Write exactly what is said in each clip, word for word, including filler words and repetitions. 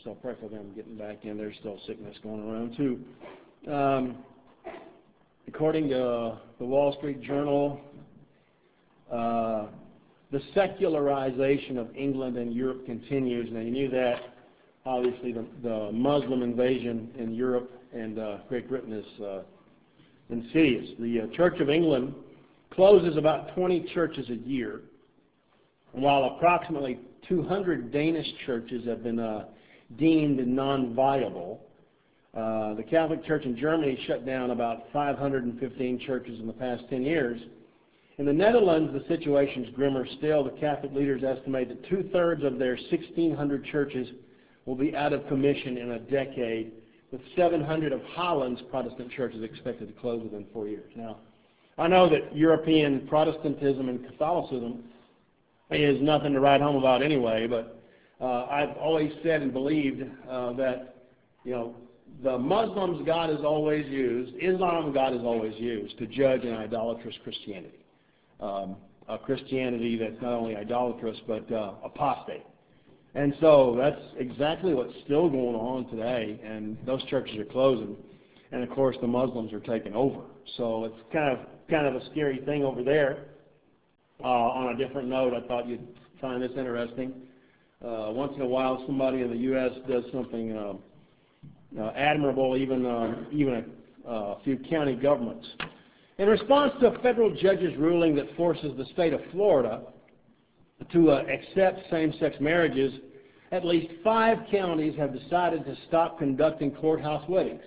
so pray for them getting back in. There's still sickness going around too. Um, according to uh, the Wall Street Journal, uh, the secularization of England and Europe continues. Now you knew that. Obviously, the, the Muslim invasion in Europe and uh, Great Britain is uh, insidious. The uh, Church of England closes about twenty churches a year, while approximately two hundred Danish churches have been uh, deemed non-viable. Uh, the Catholic Church in Germany shut down about five hundred fifteen churches in the past ten years. In the Netherlands, the situation is grimmer still. The Catholic leaders estimate that two-thirds of their sixteen hundred churches will be out of commission in a decade, with seven hundred of Holland's Protestant churches expected to close within four years. Now, I know that European Protestantism and Catholicism is nothing to write home about anyway, but uh, I've always said and believed uh, that, you know, the Muslims God is always used, Islam God is always used to judge an idolatrous Christianity. Um, a Christianity that's not only idolatrous but uh, apostate. And so that's exactly what's still going on today, and those churches are closing, and of course the Muslims are taking over. So it's kind of kind of a scary thing over there. Uh, on a different note, I thought you'd find this interesting. Uh, once in a while, somebody in the U S does something uh, uh, admirable, even uh, even a, a few county governments. In response to a federal judge's ruling that forces the state of Florida to uh, accept same-sex marriages, at least five counties have decided to stop conducting courthouse weddings.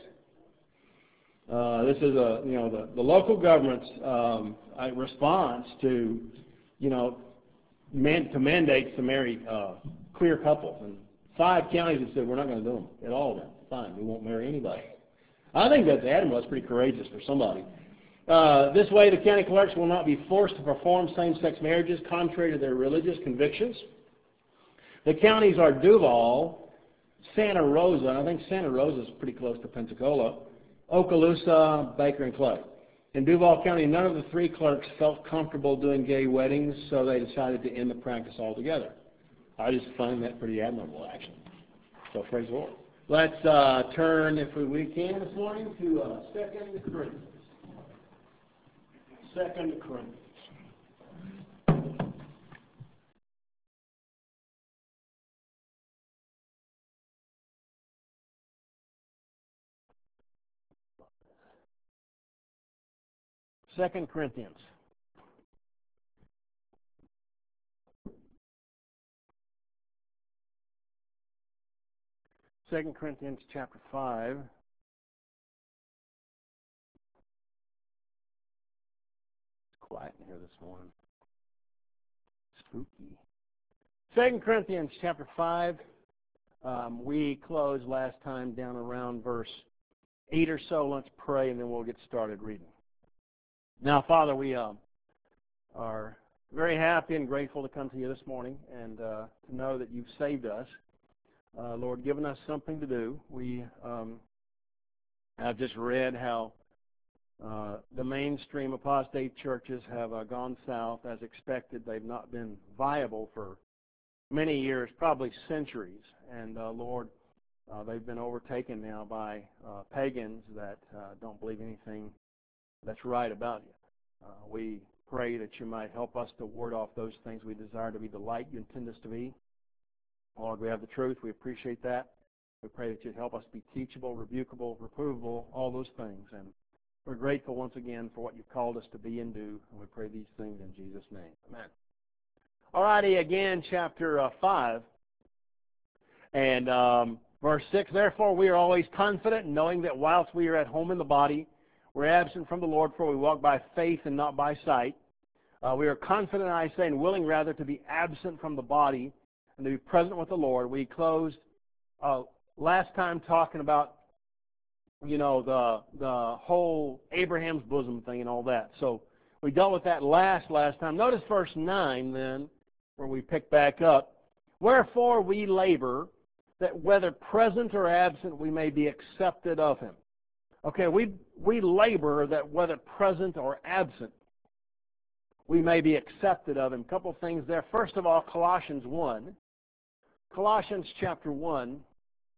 Uh, this is a, you know, the, the local government's um, response to, you know, man, to mandates to marry uh, queer couples. And five counties have said, we're not going to do them at all then. Fine, we won't marry anybody. I think that's admirable. That's pretty courageous for somebody. Uh, this way, the county clerks will not be forced to perform same-sex marriages contrary to their religious convictions. The counties are Duval, Santa Rosa, and I think Santa Rosa is pretty close to Pensacola, Okaloosa, Baker, and Clay. In Duval County, none of the three clerks felt comfortable doing gay weddings, so they decided to end the practice altogether. I just find that pretty admirable, actually. So praise the Lord. Let's uh, turn, if we can, this morning to uh, Second Corinthians. Second Corinthians. Second Corinthians. Second Corinthians chapter five. It's quiet in here this morning. Spooky. Second Corinthians chapter five. Um, we closed last time down around verse eight or so. Let's pray, and then we'll get started reading. Now, Father, we uh, are very happy and grateful to come to you this morning and uh, to know that you've saved us. Uh, Lord, given us something to do. We um, have just read how uh, the mainstream apostate churches have uh, gone south as expected. They've not been viable for many years, probably centuries. And uh, Lord, uh, they've been overtaken now by uh, pagans that uh, don't believe anything that's right about you. Uh, we pray that you might help us to ward off those things we desire to be the light you intend us to be. Lord, we have the truth. We appreciate that. We pray that you'd help us be teachable, rebukable, reprovable, all those things. And we're grateful once again for what you've called us to be and do. And we pray these things in Jesus' name. Amen. All righty, again, chapter uh, five. And um, verse six, therefore we are always confident, knowing that whilst we are at home in the body, we're absent from the Lord, for we walk by faith and not by sight. Uh, we are confident, I say, and willing rather to be absent from the body and to be present with the Lord. We closed uh, last time talking about, you know, the the whole Abraham's bosom thing and all that. So we dealt with that last last time. Notice verse nine then, where we pick back up. Wherefore we labor, that whether present or absent we may be accepted of him. Okay, we we labor that whether present or absent we may be accepted of him. A couple things there. First of all, Colossians one. Colossians chapter one.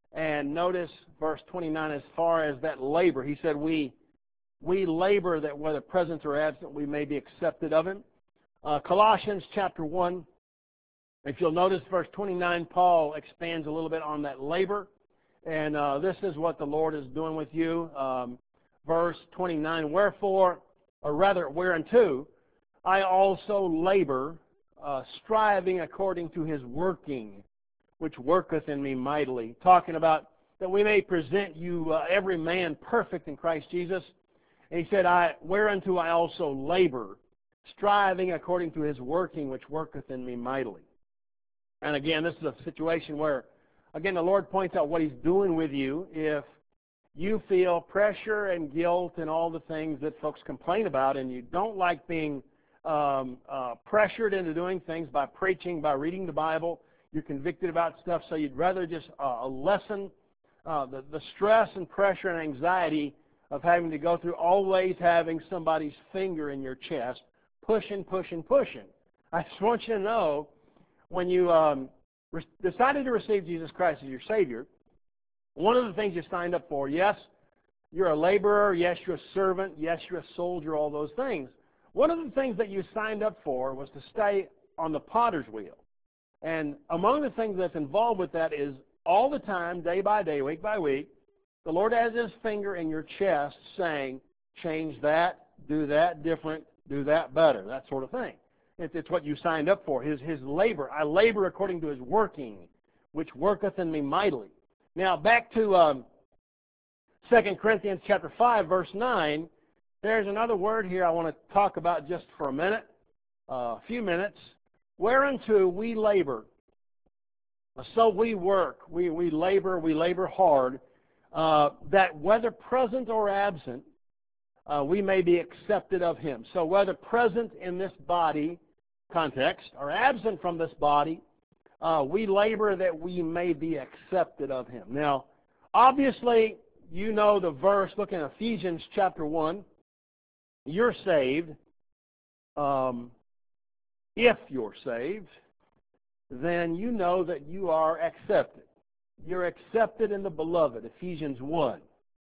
And notice verse twenty-nine, as far as that labor. He said, we, we labor that whether present or absent, we may be accepted of him. Uh, Colossians chapter one, if you'll notice verse twenty-nine, Paul expands a little bit on that labor. And uh, this is what the Lord is doing with you. Um, verse twenty-nine, wherefore, or rather, whereunto, I also labor, uh, striving according to his working, which worketh in me mightily. Talking about that we may present you, uh, every man, perfect in Christ Jesus. And he said, I, whereunto I also labor, striving according to his working, which worketh in me mightily. And again, this is a situation where, again, the Lord points out what he's doing with you if you feel pressure and guilt and all the things that folks complain about, and you don't like being um, uh, pressured into doing things by preaching, by reading the Bible. You're convicted about stuff, so you'd rather just uh, lessen uh, the, the stress and pressure and anxiety of having to go through always having somebody's finger in your chest, pushing, pushing, pushing. I just want you to know, when you um, re- decided to receive Jesus Christ as your Savior, one of the things you signed up for, yes, you're a laborer, yes, you're a servant, yes, you're a soldier, all those things. One of the things that you signed up for was to stay on the potter's wheel. And among the things that's involved with that is all the time, day by day, week by week, the Lord has his finger in your chest saying, change that, do that different, do that better, that sort of thing. It's, it's what you signed up for, his, his labor. I labor according to his working, which worketh in me mightily. Now, back to um, Second Corinthians chapter five, verse nine, there's another word here I want to talk about just for a minute, uh, a few minutes. Whereunto we labor. So we work, we, we labor, we labor hard, uh, that whether present or absent, uh, we may be accepted of him. So whether present in this body context or absent from this body, uh, we labor that we may be accepted of him. Now, obviously, you know the verse, look in Ephesians chapter one, you're saved. Um, if you're saved, then you know that you are accepted. You're accepted in the beloved, Ephesians one.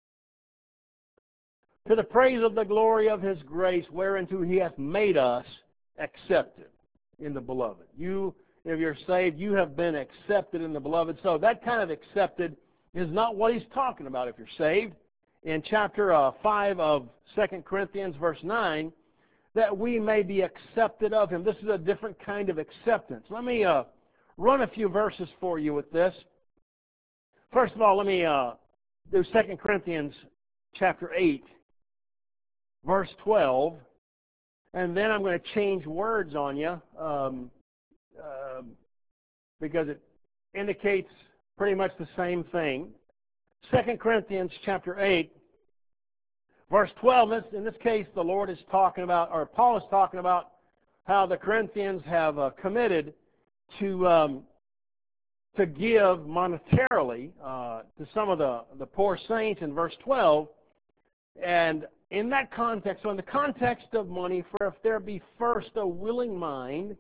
To the praise of the glory of his grace, whereunto he hath made us accepted in the beloved. You, if you're saved, you have been accepted in the beloved. So that kind of accepted is not what he's talking about if you're saved. In chapter uh, five of Second Corinthians, verse nine, that we may be accepted of him. This is a different kind of acceptance. Let me uh, run a few verses for you with this. First of all, let me uh, do Second Corinthians chapter eight, verse twelve, and then I'm going to change words on you um, uh, because it indicates pretty much the same thing. Second Corinthians chapter eight, verse twelve, in this case, the Lord is talking about, or Paul is talking about how the Corinthians have uh, committed to um, to give monetarily uh, to some of the, the poor saints in verse twelve. And in that context, so in the context of money, for if there be first a willing mind,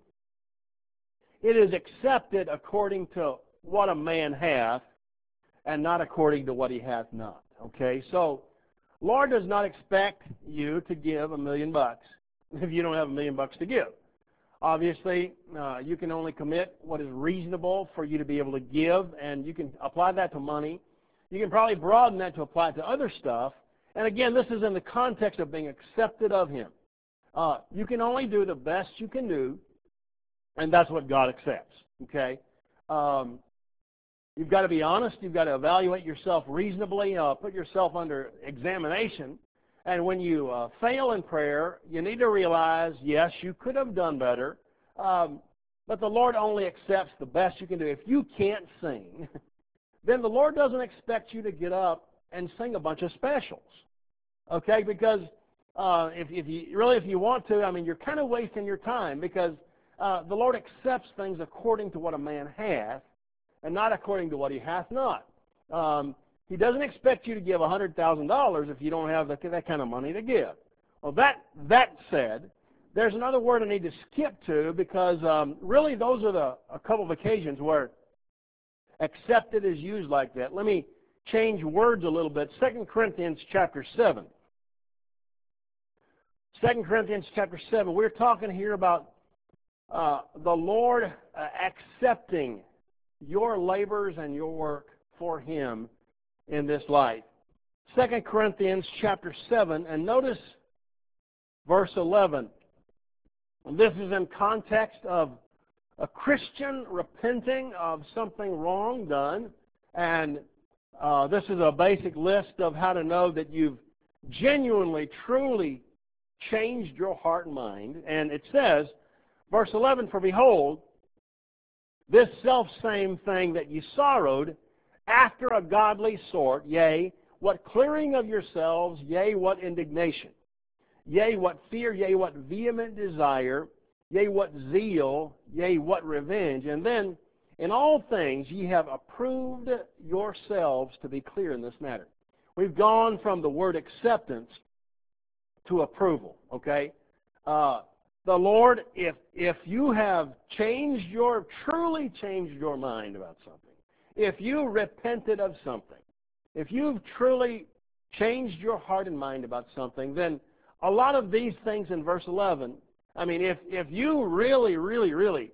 it is accepted according to what a man hath, and not according to what he hath not. Okay, so Lord does not expect you to give a million bucks if you don't have a million bucks to give. Obviously, uh, you can only commit what is reasonable for you to be able to give, and you can apply that to money. You can probably broaden that to apply it to other stuff. And again, this is in the context of being accepted of him. Uh, you can only do the best you can do, and that's what God accepts. Okay? Um, you've got to be honest. You've got to evaluate yourself reasonably, uh, put yourself under examination. And when you uh, fail in prayer, you need to realize, yes, you could have done better, um, but the Lord only accepts the best you can do. If you can't sing, then the Lord doesn't expect you to get up and sing a bunch of specials, okay? Because uh, if, if you really, if you want to, I mean, you're kind of wasting your time, because uh, the Lord accepts things according to what a man hath, and not according to what he hath not. Um, He doesn't expect you to give one hundred thousand dollars if you don't have that, that kind of money to give. Well, that, that said, there's another word I need to skip to, because um, really those are the, a couple of occasions where accepted is used like that. Let me change words a little bit. Second Corinthians chapter seven. Second Corinthians chapter seven. We're talking here about uh, the Lord uh, accepting your labors and your work for Him in this life. Second Corinthians chapter seven, and notice verse eleven. This is in context of a Christian repenting of something wrong done, and uh, this is a basic list of how to know that you've genuinely, truly changed your heart and mind. And it says, verse eleven, "For behold, this selfsame thing that ye sorrowed after a godly sort, yea, what clearing of yourselves, yea, what indignation, yea, what fear, yea, what vehement desire, yea, what zeal, yea, what revenge. And then, in all things ye have approved yourselves to be clear in this matter." We've gone from the word acceptance to approval, okay? Uh, the Lord, if, if you have changed your, truly changed your mind about something, if you repented of something, if you've truly changed your heart and mind about something, then a lot of these things in verse eleven, I mean, if, if you really, really, really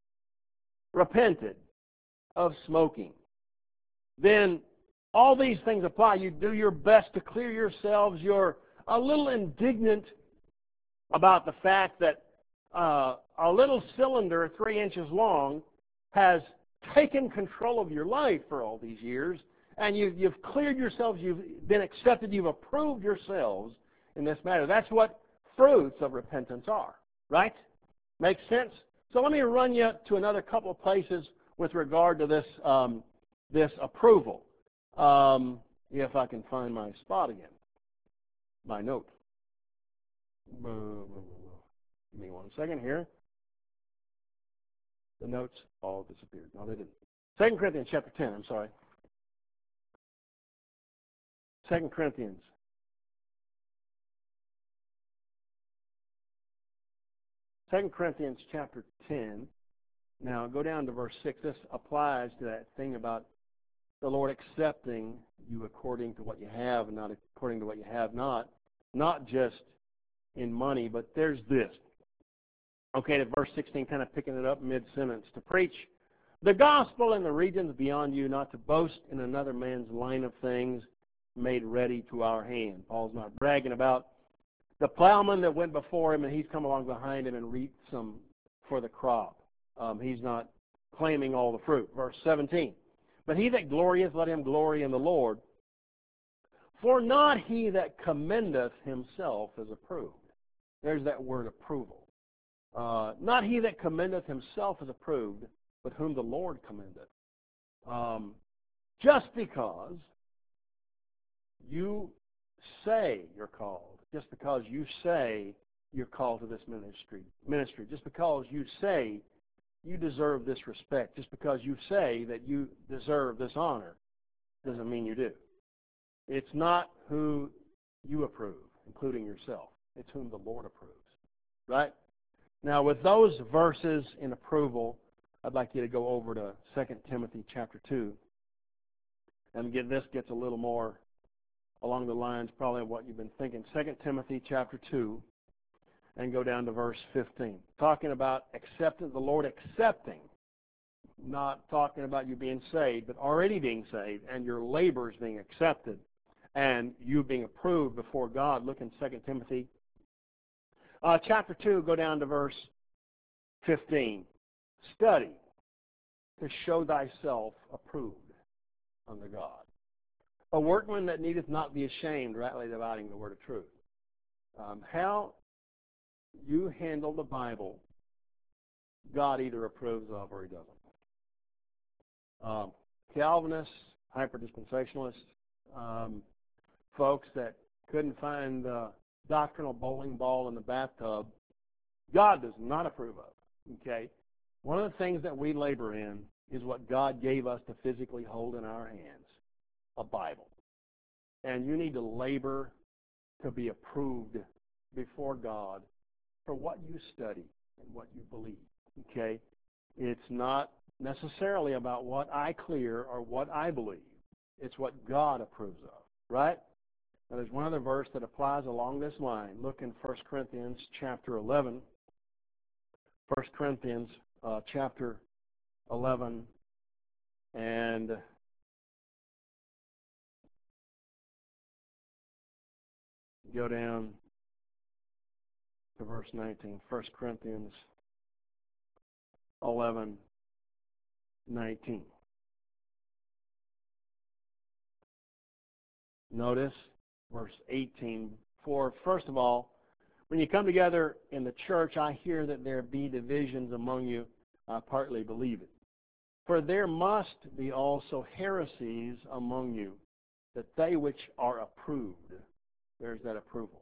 repented of smoking, then all these things apply. You do your best to clear yourselves. You're a little indignant about the fact that uh, a little cylinder three inches long has taken control of your life for all these years, and you, you've cleared yourselves, you've been accepted, you've approved yourselves in this matter. That's what fruits of repentance are, right? Makes sense? So let me run you to another couple of places with regard to this, um, this approval. Um, if I can find my spot again, my note. Give me one second here. The notes all disappeared. No, they didn't. Second Corinthians chapter ten, I'm sorry. Second Corinthians. Second Corinthians chapter ten. Now go down to verse six. This applies to that thing about the Lord accepting you according to what you have and not according to what you have not. Not just in money, but there's this. Okay, to verse sixteen, kind of picking it up mid-sentence. "To preach the gospel in the regions beyond you, not to boast in another man's line of things made ready to our hand." Paul's not bragging about the plowman that went before him and he's come along behind him and reaped some for the crop. Um, he's not claiming all the fruit. Verse seventeen, "But he that glorieth, let him glory in the Lord. For not he that commendeth himself is approved." There's that word approval. Uh, "not he that commendeth himself is approved, but whom the Lord commendeth." Um, just because you say you're called, just because you say you're called to this ministry, ministry, just because you say you deserve this respect, just because you say that you deserve this honor, doesn't mean you do. It's not who you approve, including yourself. It's whom the Lord approves, right? Now, with those verses in approval, I'd like you to go over to Second Timothy chapter two. And get this gets a little more along the lines probably of what you've been thinking. Second Timothy chapter two, and go down to verse fifteen. Talking about accepting, the Lord accepting, not talking about you being saved, but already being saved, and your labors being accepted, and you being approved before God. Look in Second Timothy uh, chapter two, go down to verse fifteen. "Study to show thyself approved unto God, a workman that needeth not be ashamed, rightly dividing the word of truth." Um, how you handle the Bible, God either approves of or He doesn't. Um, Calvinists, hyper-dispensationalists, um, folks that couldn't find the doctrinal bowling ball in the bathtub, God does not approve of. Okay? One of the things that we labor in is what God gave us to physically hold in our hands, a Bible. And you need to labor to be approved before God for what you study and what you believe. Okay? It's not necessarily about what I clear or what I believe. It's what God approves of, right? Now, there's one other verse that applies along this line. Look in First Corinthians chapter eleven. First Corinthians uh, chapter eleven, and go down to verse nineteen. First Corinthians eleven, nineteen. Notice verse eighteen. For first of all, when you come together in the church, I hear that there be divisions among you. I partly believe it. For there must be also heresies among you, that they which are approved, there's that approval,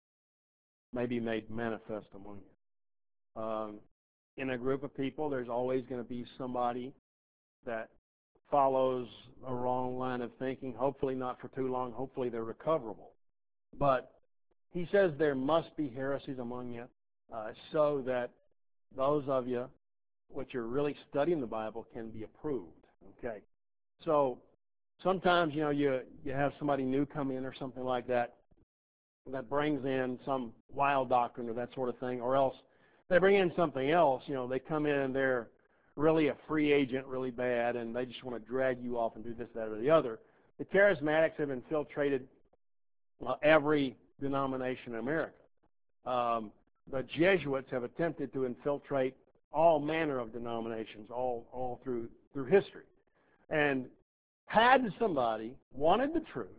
may be made manifest among you. Um, in a group of people, there's always going to be somebody that follows a wrong line of thinking, hopefully not for too long, hopefully they're recoverable. But he says there must be heresies among you, uh, so that those of you which are really studying the Bible can be approved. Okay, so sometimes you know you you have somebody new come in or something like that that brings in some wild doctrine or that sort of thing, or else they bring in something else. You know, they come in and they're really a free agent, really bad, and they just want to drag you off and do this, that, or the other. The charismatics have infiltrated uh, every denomination in America. Um, the Jesuits have attempted to infiltrate all manner of denominations, all all through through history. And had somebody wanted the truth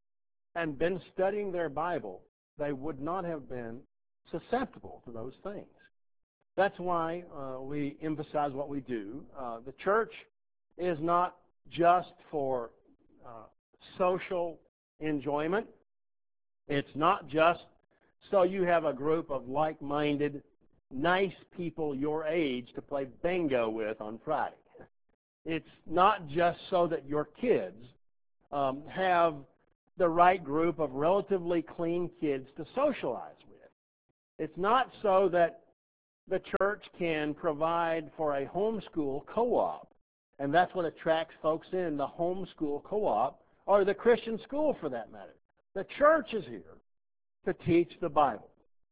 and been studying their Bible, they would not have been susceptible to those things. That's why uh, we emphasize what we do. Uh, the church is not just for uh, social enjoyment. It's not just so you have a group of like-minded, nice people your age to play bingo with on Friday. It's not just so that your kids um, have the right group of relatively clean kids to socialize with. It's not so that the church can provide for a homeschool co-op, and that's what attracts folks in, the homeschool co-op, or the Christian school for that matter. The church is here to teach the Bible.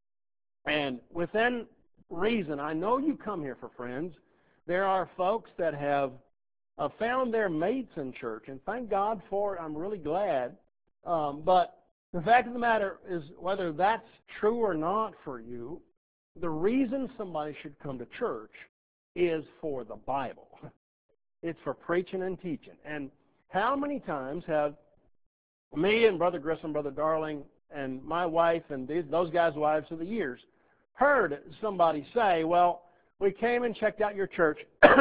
And within reason, I know you come here for friends. There are folks that have uh, found their mates in church, and thank God for it. I'm really glad. Um, but the fact of the matter is, whether that's true or not for you, the reason somebody should come to church is for the Bible. It's for preaching and teaching. And how many times have me and Brother Grissom, Brother Darling, and my wife and these, those guys' wives of the years heard somebody say, well, we came and checked out your church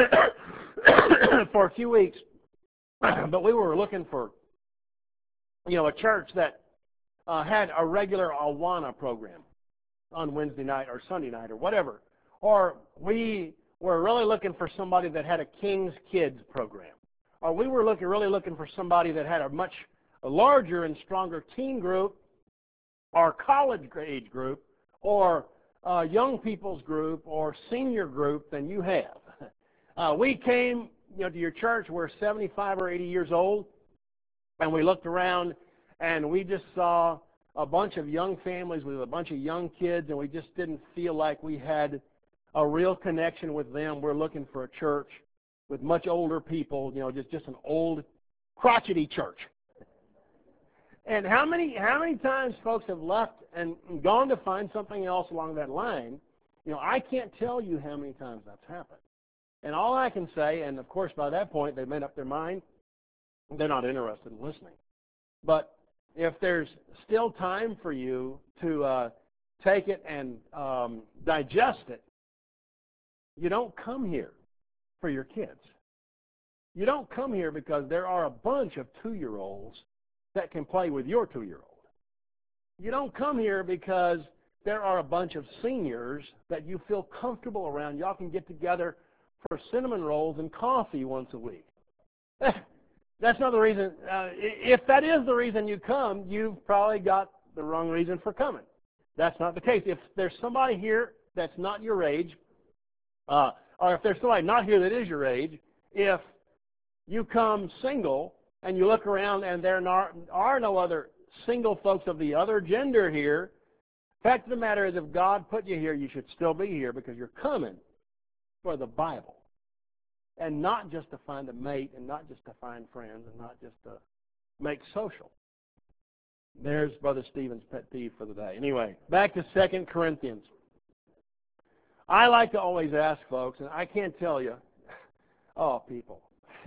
for a few weeks, but we were looking for, you know, a church that uh, had a regular Awana program on Wednesday night or Sunday night or whatever. Or we were really looking for somebody that had a King's Kids program. Or we were looking, really looking for somebody that had a much larger and stronger teen group or college age group or uh, young people's group or senior group than you have. Uh, we came you know, to your church, we're seventy-five or eighty years old, and we looked around and we just saw a bunch of young families with a bunch of young kids, and we just didn't feel like we had a real connection with them. We're looking for a church with much older people, you know, just, just an old, crotchety church. And how many how many times folks have left and gone to find something else along that line? You know, I can't tell you how many times that's happened. And all I can say, and of course by that point they've made up their mind, they're not interested in listening. But if there's still time for you to uh, take it and um, digest it, you don't come here for your kids. You don't come here because there are a bunch of two-year-olds that can play with your two-year-old. You don't come here because there are a bunch of seniors that you feel comfortable around. Y'all can get together for cinnamon rolls and coffee once a week. That's not the reason. Uh, if that is the reason you come, you've probably got the wrong reason for coming. That's not the case. If there's somebody here that's not your age, uh, or if there's somebody not here that is your age, if you come single and you look around and there are no other single folks of the other gender here, fact of the matter is if God put you here, you should still be here because you're coming for the Bible. And not just to find a mate and not just to find friends and not just to make social. There's Brother Stephen's pet peeve for the day. Anyway, back to Second Corinthians. I like to always ask folks, and I can't tell you, oh, people,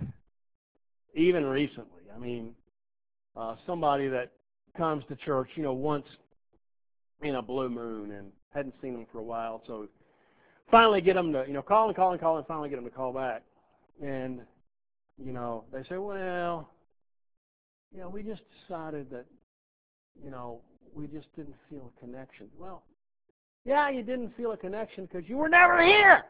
even recently, I mean, uh, somebody that comes to church, you know, once in a blue moon and hadn't seen them for a while, so finally get them to, you know, call and call and call and finally get them to call back. And, you know, they say, well, you know, we just decided that, you know, we just didn't feel a connection. Well, yeah, you didn't feel a connection because you were never here.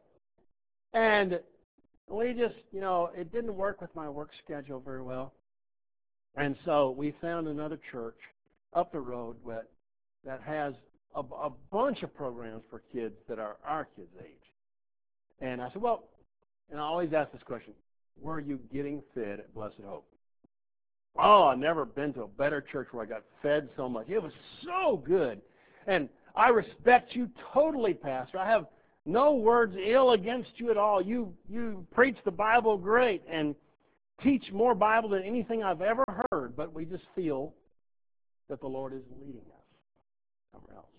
And we just, you know, it didn't work with my work schedule very well. And so we found another church up the road that, that has a, a bunch of programs for kids that are our kids' age. And I said, well, and I always ask this question, were you getting fed at Blessed Hope? Oh, I've never been to a better church where I got fed so much. It was so good. And I respect you totally, Pastor. I have no words ill against you at all. You you preach the Bible great and teach more Bible than anything I've ever heard, but we just feel that the Lord is leading us somewhere else.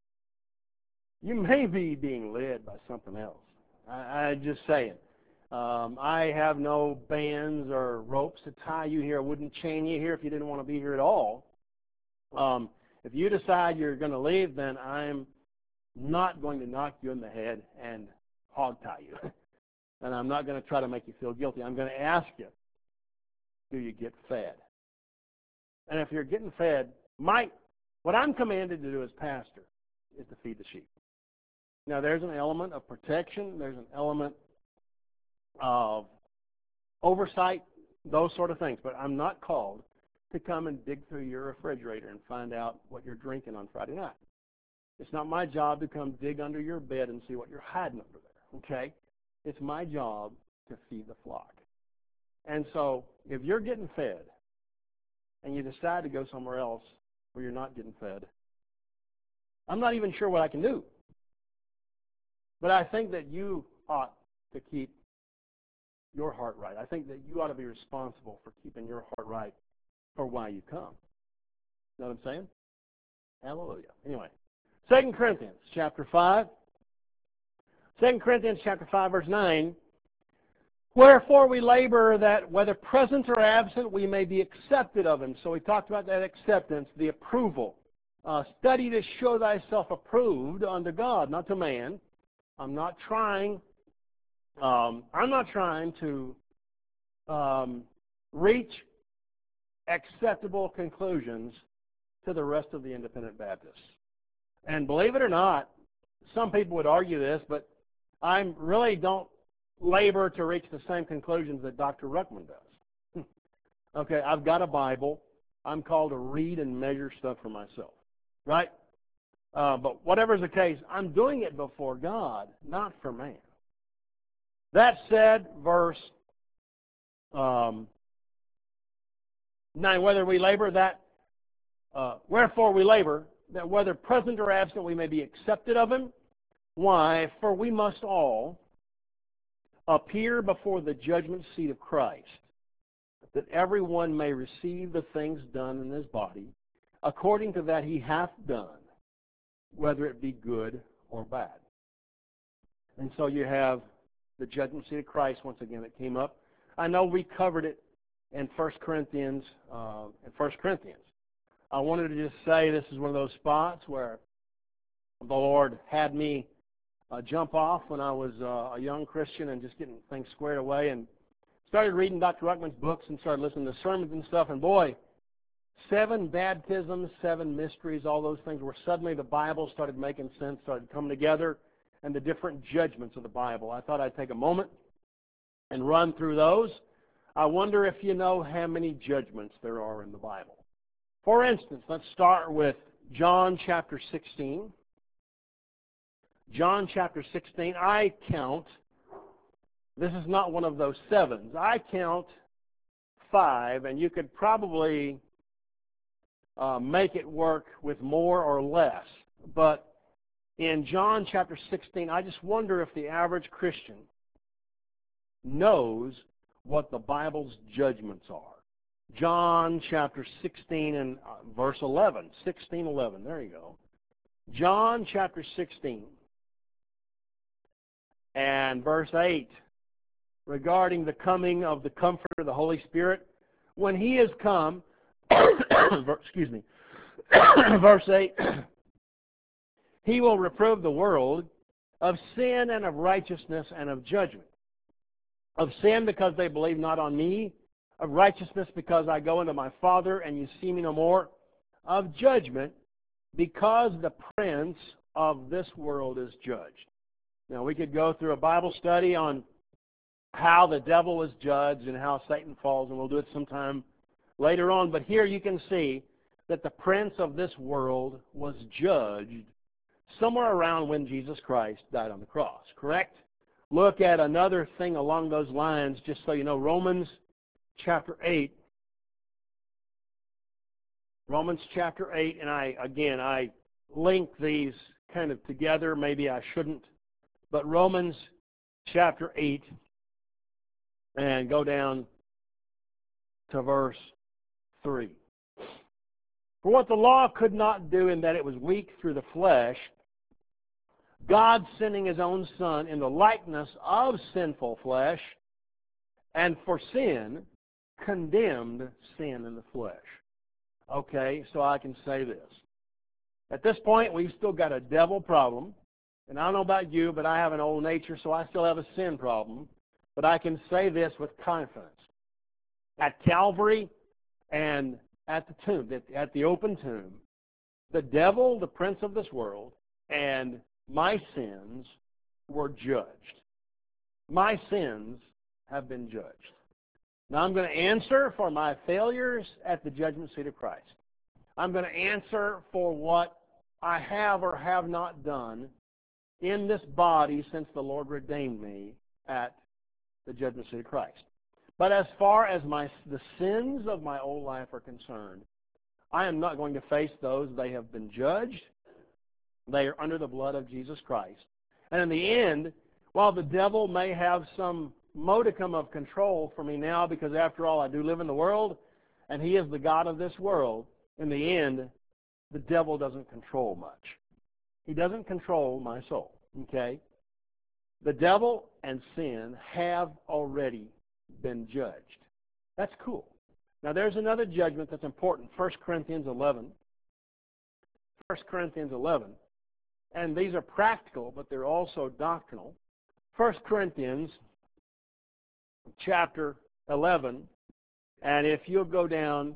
You may be being led by something else. I, I just say it. Um, I have no bands or ropes to tie you here. I wouldn't chain you here if you didn't want to be here at all. Um, if you decide you're going to leave, then I'm not going to knock you in the head and hog tie you. And I'm not going to try to make you feel guilty. I'm going to ask you, do you get fed? And if you're getting fed, my, what I'm commanded to do as pastor is to feed the sheep. Now, there's an element of protection. There's an element of oversight, those sort of things. But I'm not called to come and dig through your refrigerator and find out what you're drinking on Friday night. It's not my job to come dig under your bed and see what you're hiding under there, okay? It's my job to feed the flock. And so if you're getting fed and you decide to go somewhere else where you're not getting fed, I'm not even sure what I can do. But I think that you ought to keep your heart right. I think that you ought to be responsible for keeping your heart right for why you come. You know what I'm saying? Hallelujah. Anyway, Second Corinthians chapter five. Second Corinthians chapter five, verse nine. Wherefore we labor that whether present or absent we may be accepted of him. So we talked about that acceptance, the approval. Uh, study to show thyself approved unto God, not to man. I'm not trying. Um, I'm not trying to um, reach acceptable conclusions to the rest of the independent Baptists. And believe it or not, some people would argue this, but I really don't labor to reach the same conclusions that Doctor Ruckman does. Okay, I've got a Bible. I'm called to read and measure stuff for myself, right? Uh, but whatever's the case, I'm doing it before God, not for man. That said, verse um, nine, whether we labor that, uh, wherefore we labor, that whether present or absent we may be accepted of him. Why? For we must all appear before the judgment seat of Christ, that everyone may receive the things done in his body, according to that he hath done, whether it be good or bad. And so you have the judgment seat of Christ, once again, that came up. I know we covered it in First Corinthians. Uh, in First Corinthians. I wanted to just say this is one of those spots where the Lord had me uh, jump off when I was uh, a young Christian and just getting things squared away, and started reading Doctor Ruckman's books and started listening to sermons and stuff, and boy, seven baptisms, seven mysteries, all those things where suddenly the Bible started making sense, started coming together, and the different judgments of the Bible. I thought I'd take a moment and run through those. I wonder if you know how many judgments there are in the Bible. For instance, let's start with John chapter sixteen. John chapter sixteen, I count This is not one of those sevens. I count five, and you could probably uh, make it work with more or less. But in John chapter sixteen, I just wonder if the average Christian knows what the Bible's judgments are. John chapter sixteen and uh, verse eleven. sixteen eleven. There you go. John chapter sixteen and verse eight, regarding the coming of the Comforter, the Holy Spirit. When He has come, excuse me, verse eight, He will reprove the world of sin and of righteousness and of judgment. Of sin, because they believe not on me. Of righteousness, because I go into my Father and you see me no more. Of judgment, because the prince of this world is judged. Now, we could go through a Bible study on how the devil is judged and how Satan falls, and we'll do it sometime later on. But here you can see that the prince of this world was judged somewhere around when Jesus Christ died on the cross, correct? Look at another thing along those lines, just so you know. Romans chapter eight. Romans chapter eight, and I, again, I link these kind of together. Maybe I shouldn't. But Romans chapter eight, and go down to verse three. For what the law could not do in that it was weak through the flesh, God sending His own Son in the likeness of sinful flesh, and for sin, condemned sin in the flesh. Okay, so I can say this. At this point, we've still got a devil problem. And I don't know about you, but I have an old nature, so I still have a sin problem. But I can say this with confidence. At Calvary and at the tomb, at the open tomb, the devil, the prince of this world, and my sins were judged. My sins have been judged. Now I'm going to answer for my failures at the judgment seat of Christ. I'm going to answer for what I have or have not done in this body since the Lord redeemed me at the judgment seat of Christ. But as far as my the sins of my old life are concerned, I am not going to face those. They have been judged. They are under the blood of Jesus Christ. And in the end, while the devil may have some modicum of control for me now, because after all, I do live in the world, and he is the God of this world, in the end, the devil doesn't control much. He doesn't control my soul, okay? The devil and sin have already been judged. That's cool. Now, there's another judgment that's important, First Corinthians eleven. First Corinthians eleven. And these are practical, but they're also doctrinal. First Corinthians chapter eleven, and if you'll go down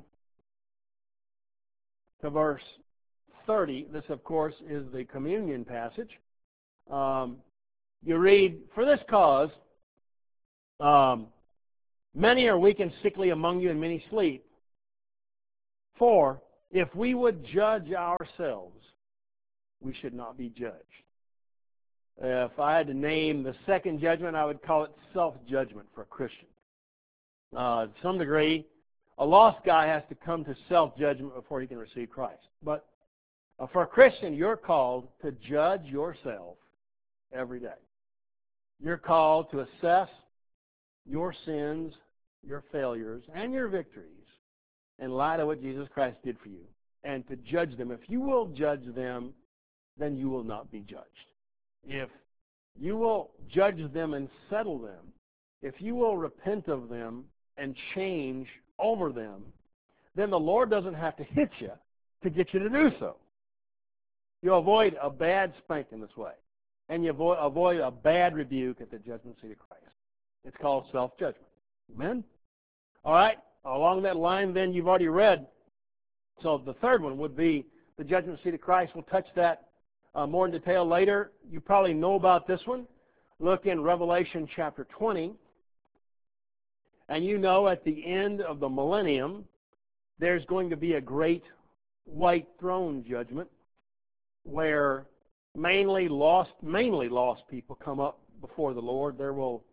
to verse thirty, this, of course, is the communion passage. Um, you read, for this cause, um, many are weak and sickly among you, and many sleep. For if we would judge ourselves, we should not be judged. If I had to name the second judgment, I would call it self-judgment for a Christian. Uh, to some degree, a lost guy has to come to self-judgment before he can receive Christ. But uh, for a Christian, you're called to judge yourself every day. You're called to assess your sins, your failures, and your victories in light of what Jesus Christ did for you, and to judge them. If you will judge them, then you will not be judged. If you will judge them and settle them, if you will repent of them and change over them, then the Lord doesn't have to hit you to get you to do so. You avoid a bad spanking this way, and you avoid, avoid a bad rebuke at the judgment seat of Christ. It's called self-judgment. Amen? All right, along that line then you've already read. So the third one would be the judgment seat of Christ. We'll touch that uh, more in detail later. You probably know about this one. Look in Revelation chapter twenty. And you know at the end of the millennium, there's going to be a great white throne judgment where mainly lost, mainly lost people come up before the Lord. There will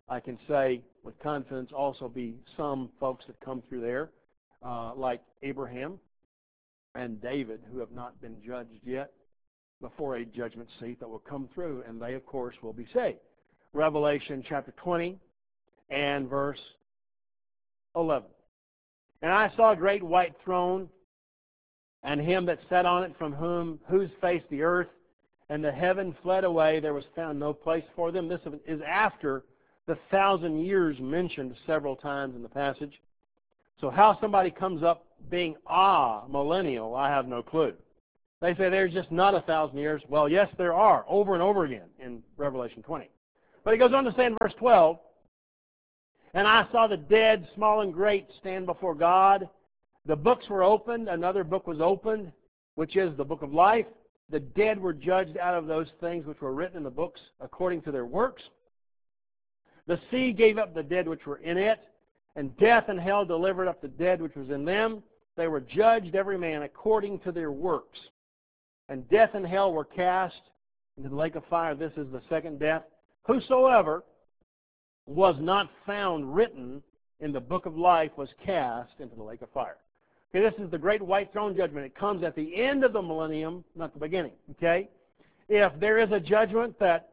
I can say with confidence also be some folks that come through there, uh, like Abraham and David, who have not been judged yet before a judgment seat that will come through, and they, of course, will be saved. Revelation chapter twenty and verse eleven. And I saw a great white throne, and him that sat on it, from whom whose face the earth and the heaven fled away. There was found no place for them. This is after the thousand years mentioned several times in the passage. So how somebody comes up being ah millennial, I have no clue. They say there's just not a thousand years. Well, yes, there are, over and over again in Revelation twenty. But he goes on to say in verse twelve, and I saw the dead, small and great, stand before God. The books were opened. Another book was opened, which is the book of life. The dead were judged out of those things which were written in the books according to their works. The sea gave up the dead which were in it, and death and hell delivered up the dead which was in them. They were judged every man according to their works. And death and hell were cast into the lake of fire. This is the second death. Whosoever was not found written in the book of life was cast into the lake of fire. Okay, this is the great white throne judgment. It comes at the end of the millennium, not the beginning. Okay? If there is a judgment that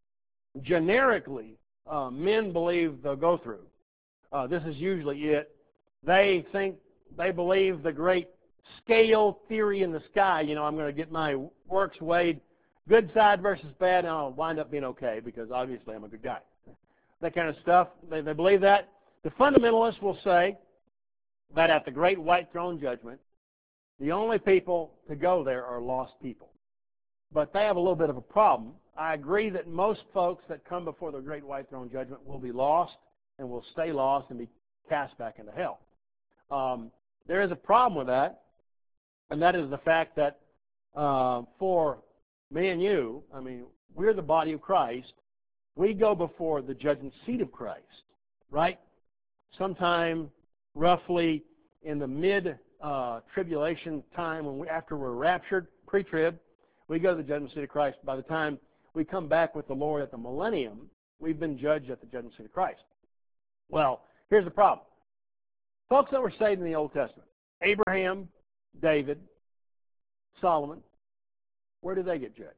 generically uh, men believe they'll go through, uh, this is usually it. They think, they believe the great scale theory in the sky. You know, I'm going to get my works weighed, good side versus bad, and I'll wind up being okay because obviously I'm a good guy. That kind of stuff. They, they believe that. The fundamentalists will say that at the great white throne judgment, the only people to go there are lost people. But they have a little bit of a problem. I agree that most folks that come before the great white throne judgment will be lost and will stay lost and be cast back into hell. Um, there is a problem with that, and that is the fact that uh, for me and you, I mean, we're the body of Christ. We go before the judgment seat of Christ, right? Sometime roughly in the mid-tribulation uh, time, when we, after we're raptured, pre-trib, we go to the judgment seat of Christ. By the time we come back with the Lord at the millennium, we've been judged at the judgment seat of Christ. Well, here's the problem. Folks that were saved in the Old Testament, Abraham, David, Solomon, where do they get judged?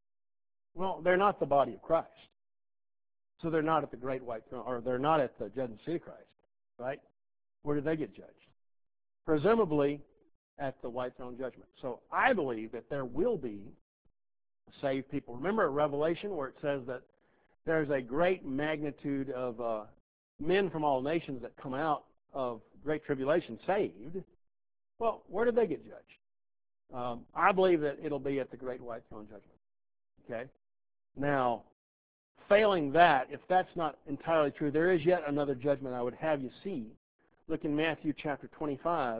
Well, they're not the body of Christ. So they're not at the great white throne, or they're not at the judgment seat of Christ, right? Where do they get judged? Presumably at the white throne judgment. So I believe that there will be saved people. Remember at Revelation where it says that there's a great magnitude of uh, men from all nations that come out of great tribulation saved. Well, where do they get judged? Um, I believe that it'll be at the great white throne judgment. Okay? Now, failing that, if that's not entirely true, there is yet another judgment I would have you see. Look in Matthew chapter twenty-five.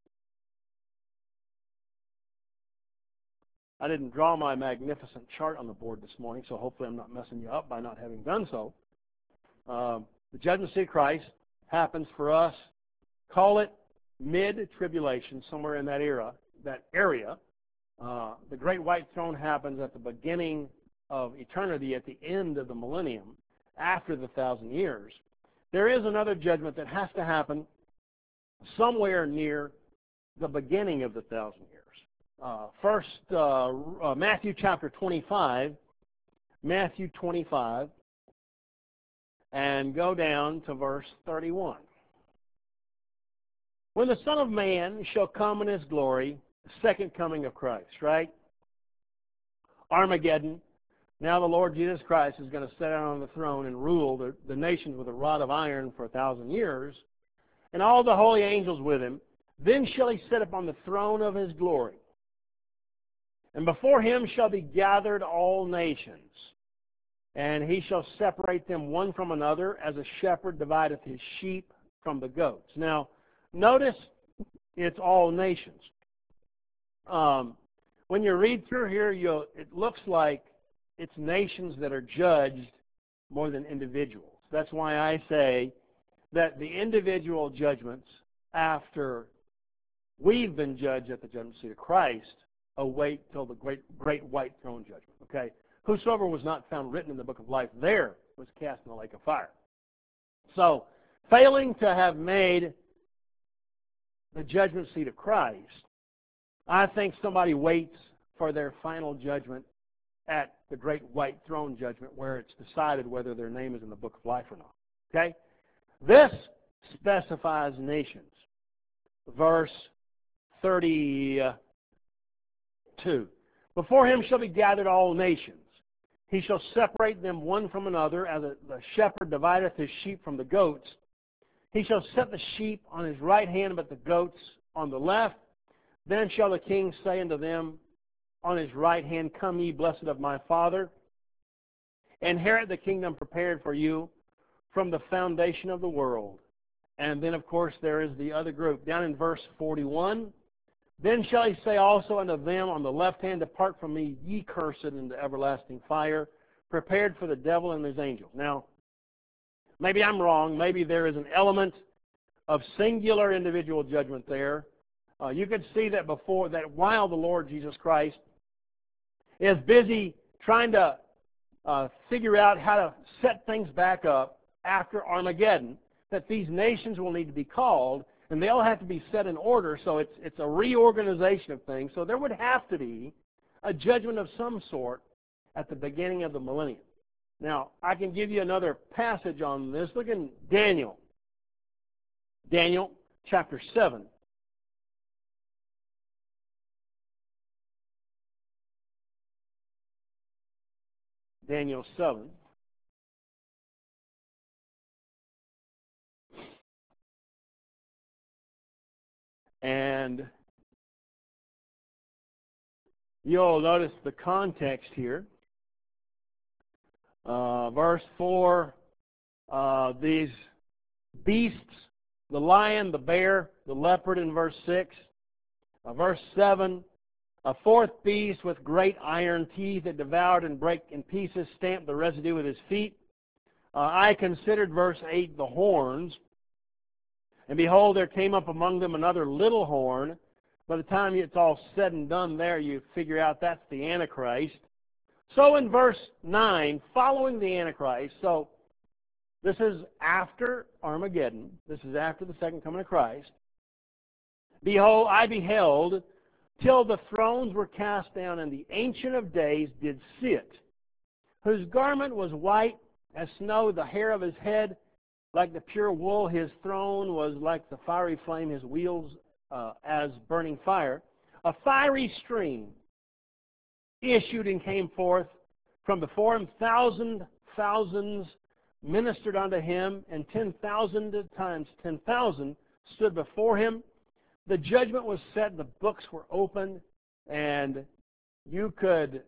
I didn't draw my magnificent chart on the board this morning, so hopefully I'm not messing you up by not having done so. Uh, the judgment seat of Christ happens for us, call it mid-tribulation, somewhere in that era, that area. Uh, the great white throne happens at the beginning of eternity, at the end of the millennium, after the thousand years. There is another judgment that has to happen somewhere near the beginning of the thousand years. Uh, first, uh, uh, Matthew chapter twenty-five, Matthew twenty-five, and go down to verse thirty-one. When the Son of Man shall come in his glory, the second coming of Christ, right? Armageddon. Now the Lord Jesus Christ is going to sit down on the throne and rule the, the nations with a rod of iron for a thousand years, and all the holy angels with him. Then shall he sit upon the throne of his glory. And before him shall be gathered all nations, and he shall separate them one from another, as a shepherd divideth his sheep from the goats. Now, notice it's all nations. Um, when you read through here, you'll, it looks like it's nations that are judged more than individuals. That's why I say that the individual judgments after we've been judged at the judgment seat of Christ await till the great great white throne judgment. Okay? Whosoever was not found written in the book of life there was cast in the lake of fire. So, failing to have made the judgment seat of Christ, I think somebody waits for their final judgment at the great white throne judgment where it's decided whether their name is in the book of life or not. Okay? This specifies nations. Verse thirty-two. Before him shall be gathered all nations. He shall separate them one from another, as a, the shepherd divideth his sheep from the goats. He shall set the sheep on his right hand, but the goats on the left. Then shall the king say unto them on his right hand, Come ye, blessed of my Father, inherit the kingdom prepared for you from the foundation of the world. And then, of course, there is the other group. Down in verse forty-one, Then shall he say also unto them on the left hand, Depart from me, ye cursed, into everlasting fire, prepared for the devil and his angels. Now, maybe I'm wrong. Maybe there is an element of singular individual judgment there. Uh, you could see that before, that while the Lord Jesus Christ is busy trying to uh, figure out how to set things back up after Armageddon, that these nations will need to be called, and they all have to be set in order, so it's, it's a reorganization of things. So there would have to be a judgment of some sort at the beginning of the millennium. Now, I can give you another passage on this. Look in Daniel. Daniel chapter seven. Daniel seven. And you'll notice the context here. Uh, verse four, uh, these beasts, the lion, the bear, the leopard in verse six. Uh, verse seven, a fourth beast with great iron teeth that devoured and brake in pieces, stamped the residue with his feet. Uh, I considered, verse eight, the horns. And behold, there came up among them another little horn. By the time it's all said and done there, you figure out that's the Antichrist. So in verse nine, following the Antichrist, so this is after Armageddon. This is after the second coming of Christ. Behold, I beheld till the thrones were cast down, and the Ancient of Days did sit, whose garment was white as snow, the hair of his head like the pure wool, his throne was like the fiery flame, his wheels uh, as burning fire. A fiery stream issued and came forth from before him. Thousand thousands ministered unto him, and ten thousand times ten thousand stood before him. The judgment was set, the books were opened, and you could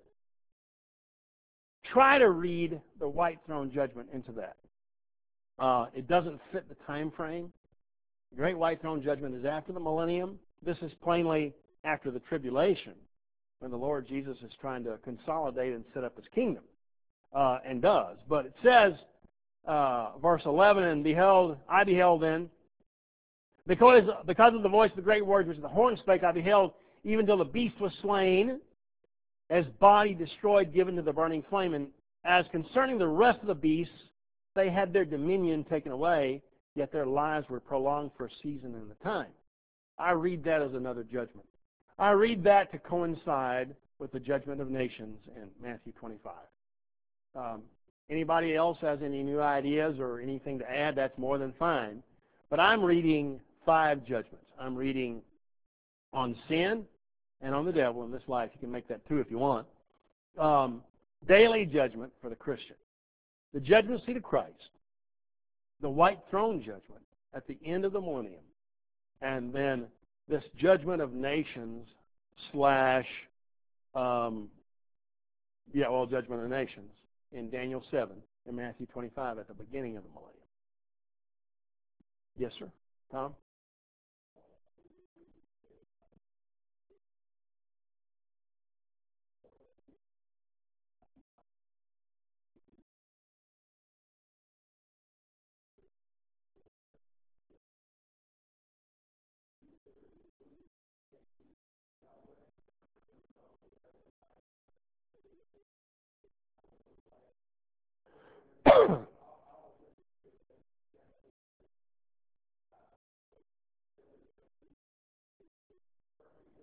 try to read the white throne judgment into that. Uh, it doesn't fit the time frame. The great white throne judgment is after the millennium. This is plainly after the tribulation, when the Lord Jesus is trying to consolidate and set up his kingdom, uh, and does. But it says, uh, verse eleven, And beheld, I beheld then, because, because of the voice of the great words which the horn spake, I beheld, even till the beast was slain, as body destroyed, given to the burning flame. And as concerning the rest of the beasts, they had their dominion taken away, yet their lives were prolonged for a season and a time. I read that as another judgment. I read that to coincide with the judgment of nations in Matthew twenty-five. Um, anybody else has any new ideas or anything to add, that's more than fine. But I'm reading five judgments. I'm reading on sin and on the devil in this life. You can make that two if you want. Um, daily judgment for the Christian. The judgment seat of Christ, the white throne judgment at the end of the millennium, and then this judgment of nations slash, um, yeah, well, judgment of nations in Daniel seven and Matthew twenty-five at the beginning of the millennium. Yes, sir. Tom?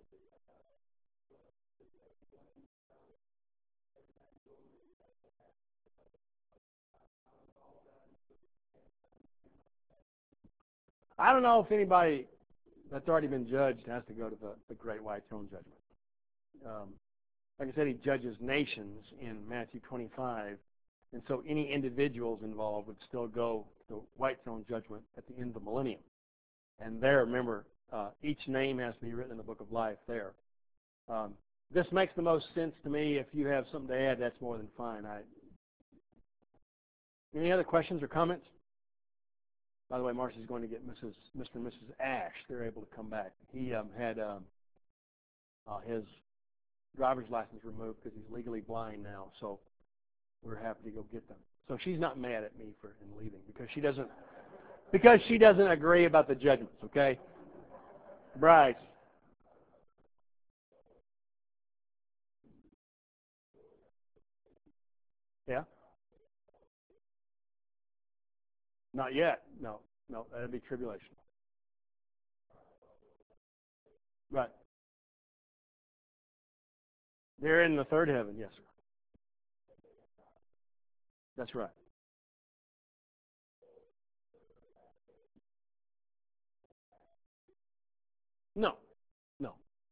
I don't know if anybody that's already been judged has to go to the, the great white throne judgment. Um, like I said, he judges nations in Matthew twenty-five, and so any individuals involved would still go to the white throne judgment at the end of the millennium. And there, remember, uh, each name has to be written in the book of life there. Um, this makes the most sense to me. If you have something to add, that's more than fine. I, any other questions or comments? By the way, Marcy's going to get Missus Mister and Missus Ash. They're able to come back. He um, had um, uh, his driver's license removed because he's legally blind now, so we're happy to go get them. So she's not mad at me for in leaving because she doesn't because she doesn't agree about the judgments. Okay, Bryce. Yeah. Not yet. No, no, that'd be tribulation. Right. They're in the third heaven, yes, sir. That's right. No, no.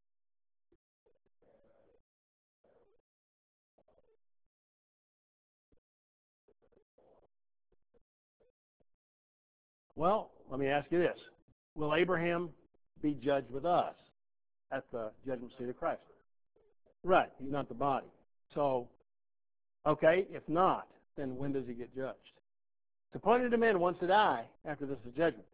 Well, let me ask you this. Will Abraham be judged with us at the judgment seat of Christ? Right. He's not the body. So, okay, if not, then when does he get judged? It's appointed to men once to die. After this is judgment.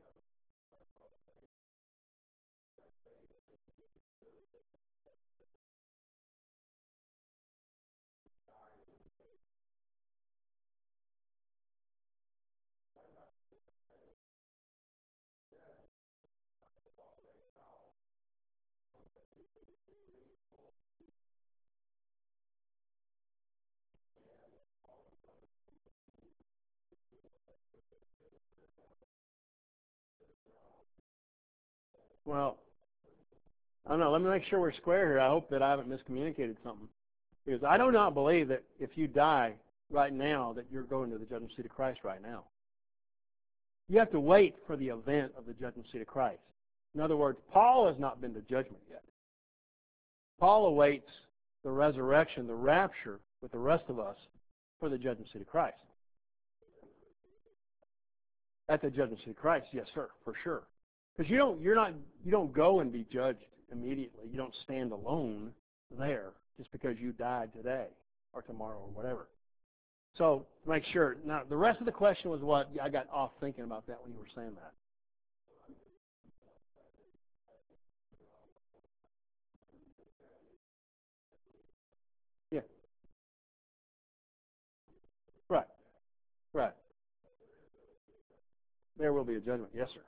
Well, I don't know. Let me make sure we're square here. I hope that I haven't miscommunicated something. Because I do not believe that if you die right now that you're going to the judgment seat of Christ right now. You have to wait for the event of the judgment seat of Christ. In other words, Paul has not been to judgment yet. Paul awaits the resurrection, the rapture with the rest of us for the judgment seat of Christ. At the judgment seat of Christ, yes, sir, for sure. Because you don't, you're not, you don't go and be judged immediately. You don't stand alone there just because you died today or tomorrow or whatever. So make sure. Now, the rest of the question was what? I got off thinking about that when you were saying that. Yeah. Right. Right. There will be a judgment. Yes, sir.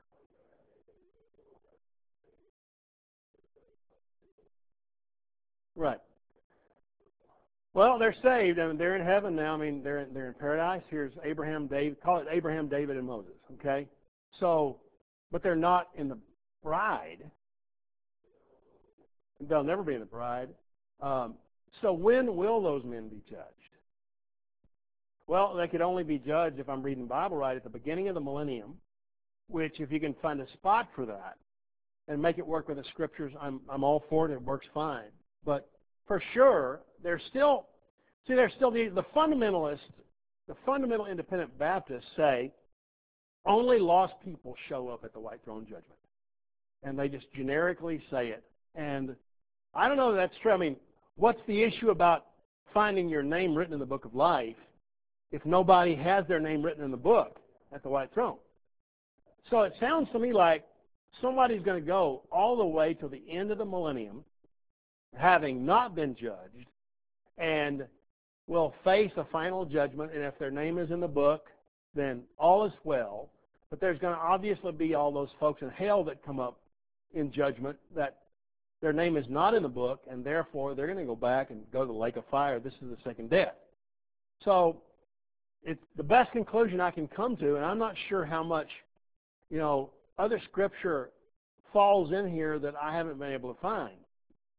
Right. Well, they're saved. I mean, they're in heaven now. I mean, they're in, they're in paradise. Here's Abraham, David. Call it Abraham, David, and Moses. Okay. So, but they're not in the bride. They'll never be in the bride. Um, so when will those men be judged? Well, they could only be judged, if I'm reading the Bible right, at the beginning of the millennium, which if you can find a spot for that and make it work with the Scriptures, I'm, I'm all for it. It works fine. But for sure, there's still, see, there's still the, the fundamentalists, the fundamental independent Baptists say only lost people show up at the white throne judgment. And they just generically say it. And I don't know if that's true. I mean, what's the issue about finding your name written in the book of life if nobody has their name written in the book at the white throne? So it sounds to me like somebody's going to go all the way to the end of the millennium, having not been judged, and will face a final judgment, and if their name is in the book, then all is well. But there's going to obviously be all those folks in hell that come up in judgment that their name is not in the book, and therefore they're going to go back and go to the lake of fire. This is the second death. So it's the best conclusion I can come to, and I'm not sure how much, you know, other Scripture falls in here that I haven't been able to find.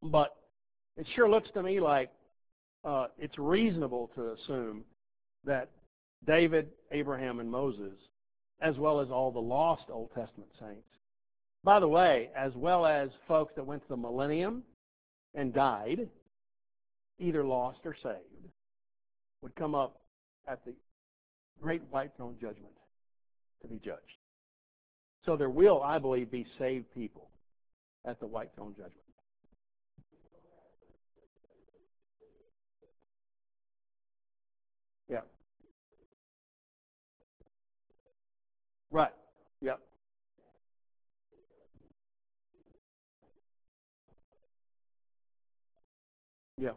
But it sure looks to me like uh, it's reasonable to assume that David, Abraham, and Moses, as well as all the lost Old Testament saints, by the way, as well as folks that went to the millennium and died, either lost or saved, would come up at the great white throne judgment to be judged. So there will, I believe, be saved people at the white throne judgment. Yeah. Right. Yep. Yep.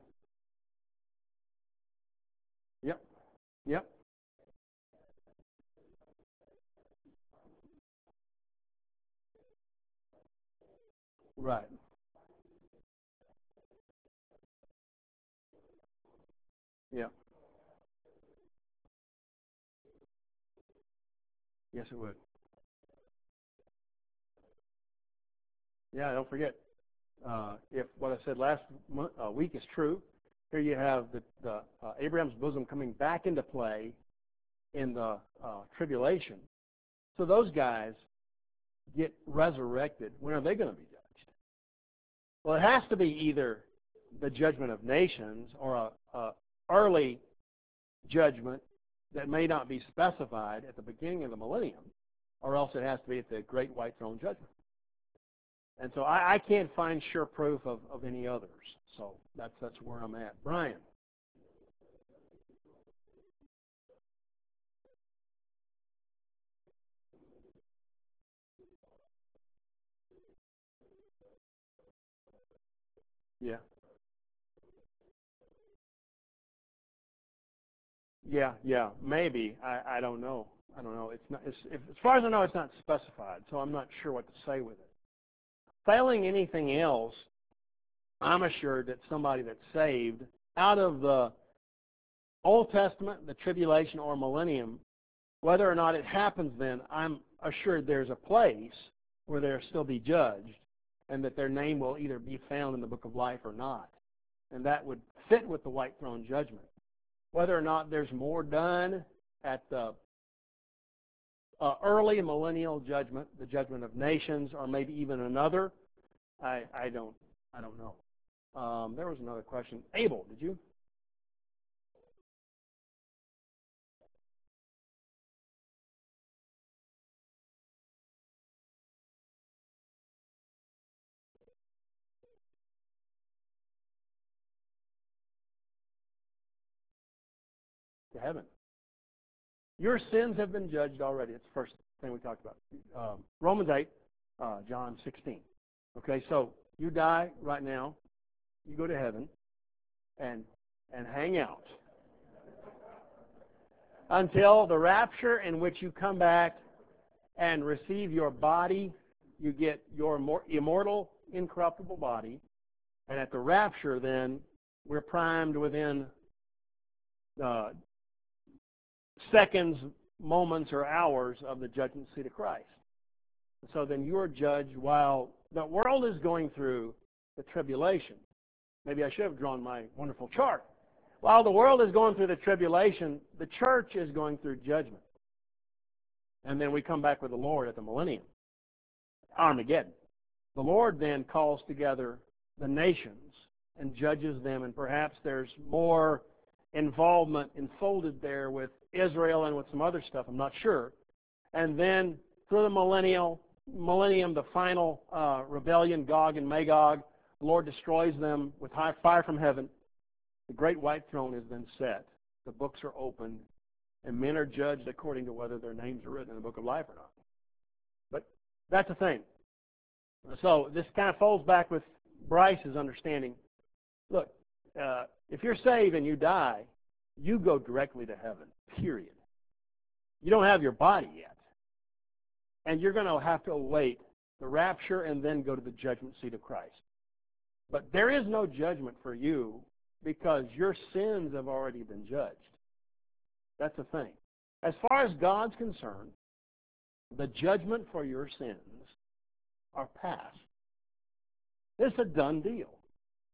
Yep. Yep. Right. Yep. Yes, it would. Yeah, don't forget, uh, if what I said last month, uh, week is true, here you have the, the uh, Abraham's bosom coming back into play in the uh, tribulation. So those guys get resurrected. When are they going to be judged? Well, it has to be either the judgment of nations or a, a early judgment that may not be specified at the beginning of the millennium, or else it has to be at the great white throne judgment. And so I, I can't find sure proof of, of any others. So that's that's where I'm at. Brian. Yeah. Yeah, yeah, maybe. I, I don't know. I don't know. It's not. It's, if, as far as I know, it's not specified, so I'm not sure what to say with it. Failing anything else, I'm assured that somebody that's saved out of the Old Testament, the tribulation, or millennium, whether or not it happens then, I'm assured there's a place where they'll still be judged, and that their name will either be found in the book of life or not. And that would fit with the white throne judgment. Whether or not there's more done at the uh, early millennial judgment, the judgment of nations, or maybe even another, I, I don't I don't know. Um, there was another question. Abel, did you? To heaven. Your sins have been judged already. It's the first thing we talked about. Um, Romans eight, uh, John sixteen. Okay, so you die right now, you go to heaven, and and hang out until the rapture, in which you come back and receive your body. You get your immortal, incorruptible body, and at the rapture, then we're primed within uh, seconds, moments, or hours of the judgment seat of Christ. So then you're judged while the world is going through the tribulation. Maybe I should have drawn my wonderful chart. While the world is going through the tribulation, the church is going through judgment. And then we come back with the Lord at the millennium, Armageddon. The Lord then calls together the nations and judges them, and perhaps there's more involvement enfolded there with Israel and with some other stuff, I'm not sure. And then through the millennial, millennium, the final uh, rebellion, Gog and Magog, the Lord destroys them with high fire from heaven. The great white throne is then set. The books are opened, and men are judged according to whether their names are written in the book of life or not. But that's the thing. So this kind of folds back with Bryce's understanding. Look, uh, if you're saved and you die, you go directly to heaven, period. You don't have your body yet. And you're going to have to await the rapture and then go to the judgment seat of Christ. But there is no judgment for you because your sins have already been judged. That's the thing. As far as God's concerned, the judgment for your sins are past. It's a done deal.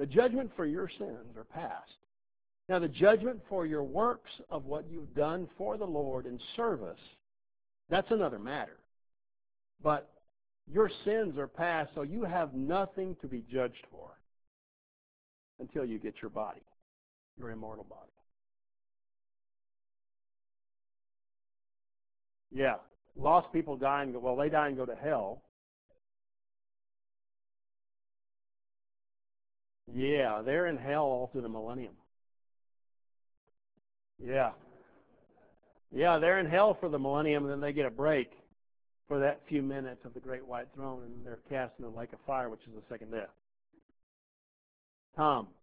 The judgment for your sins are past. Now, the judgment for your works of what you've done for the Lord in service, that's another matter. But your sins are past, so you have nothing to be judged for until you get your body, your immortal body. Yeah. Lost people die and go, well, they die and go to hell. Yeah, they're in hell all through the millennium. Yeah. Yeah, they're in hell for the millennium, and then they get a break for that few minutes of the great white throne, and they're cast in the lake of fire, which is the second death. Tom.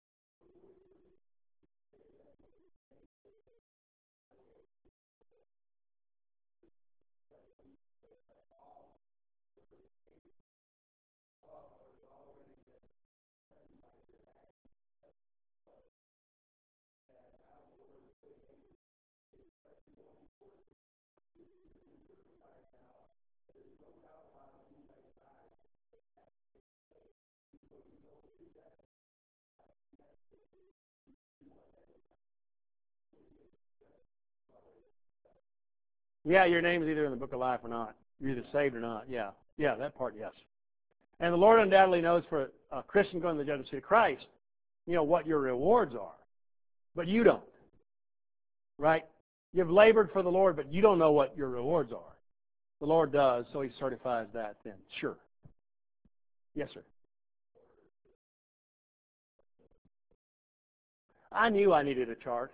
Yeah, your name is either in the book of life or not. You're either saved or not. Yeah. Yeah, that part, yes. And the Lord undoubtedly knows for a Christian going to the judgment seat of Christ, you know, what your rewards are. But you don't. Right? You've labored for the Lord, but you don't know what your rewards are. The Lord does, so he certifies that then. Sure. Yes, sir. I knew I needed a chart.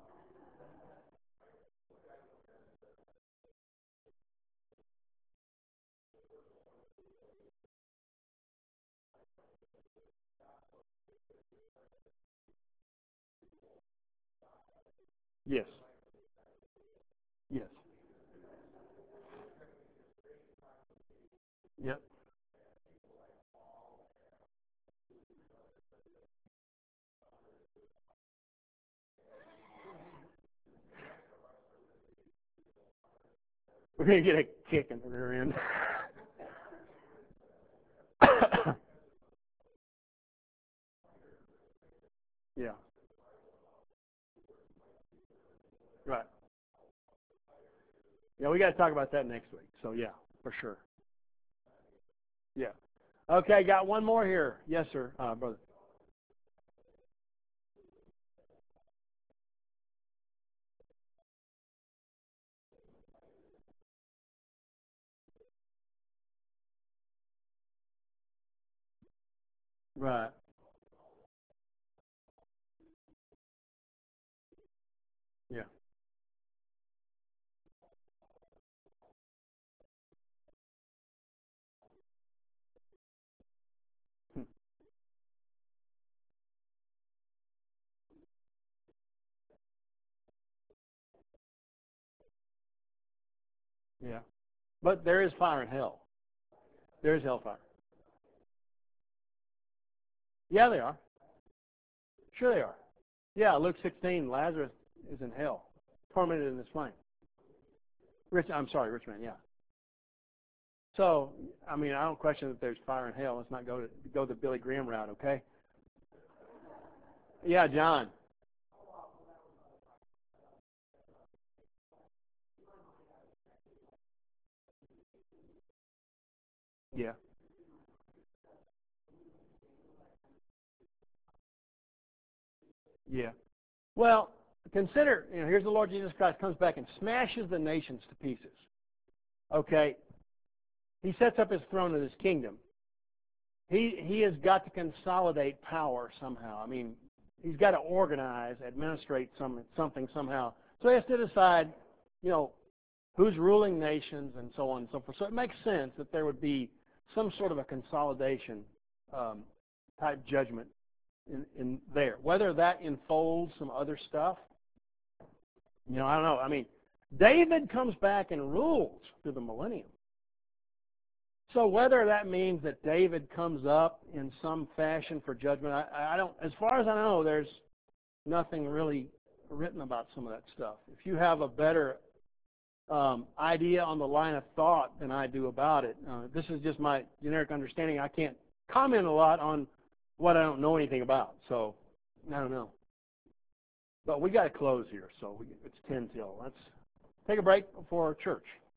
Yes. Yes. Yep. We're going to get a kick in the rear end. Yeah. Right. Yeah, we got to talk about that next week. So, yeah, for sure. Yeah. Okay, got one more here. Yes, sir, uh, brother. Right. Yeah. Hmm. Yeah. But there is fire in hell. There is hellfire. Yeah, they are. Sure they are. Yeah, Luke sixteen, Lazarus is in hell, tormented in this flame. Rich, I'm sorry, rich man, yeah. So, I mean, I don't question that there's fire in hell. Let's not go to go the Billy Graham route, okay? Yeah, John. Yeah. Yeah. Well, consider, you know, here's the Lord Jesus Christ comes back and smashes the nations to pieces. Okay? He sets up his throne in his kingdom. He he has got to consolidate power somehow. I mean, he's got to organize, administrate some something somehow. So he has to decide, you know, who's ruling nations and so on and so forth. So it makes sense that there would be some sort of a consolidation um, type judgment in, in there. Whether that enfolds some other stuff, you know, I don't know. I mean, David comes back and rules through the millennium. So whether that means that David comes up in some fashion for judgment, I, I don't. As far as I know, there's nothing really written about some of that stuff. If you have a better um, idea on the line of thought than I do about it, uh, this is just my generic understanding. I can't comment a lot on what I don't know anything about. So I don't know. But we got to close here, so we, it's ten till. Let's take a break before church.